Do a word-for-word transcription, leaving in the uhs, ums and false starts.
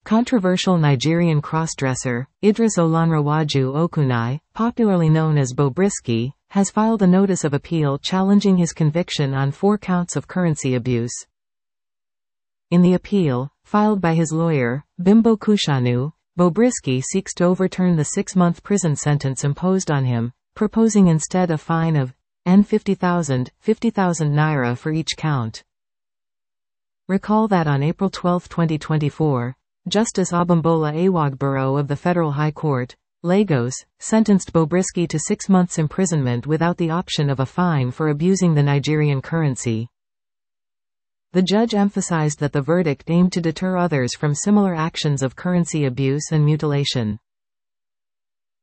Controversial Nigerian crossdresser, Idris Olanrewaju Okunai, popularly known as Bobrisky, has filed a notice of appeal challenging his conviction on four counts of currency abuse. In the appeal, filed by his lawyer, Bimbo Kushanu, Bobrisky seeks to overturn the six-month prison sentence imposed on him, proposing instead a fine of N fifty thousand, fifty thousand naira for each count. Recall that on April twelfth twenty twenty-four, Justice Abimbola Awagboro of the Federal High Court, Lagos, sentenced Bobrisky to six months imprisonment without the option of a fine for abusing the Nigerian currency. The judge emphasized that the verdict aimed to deter others from similar actions of currency abuse and mutilation.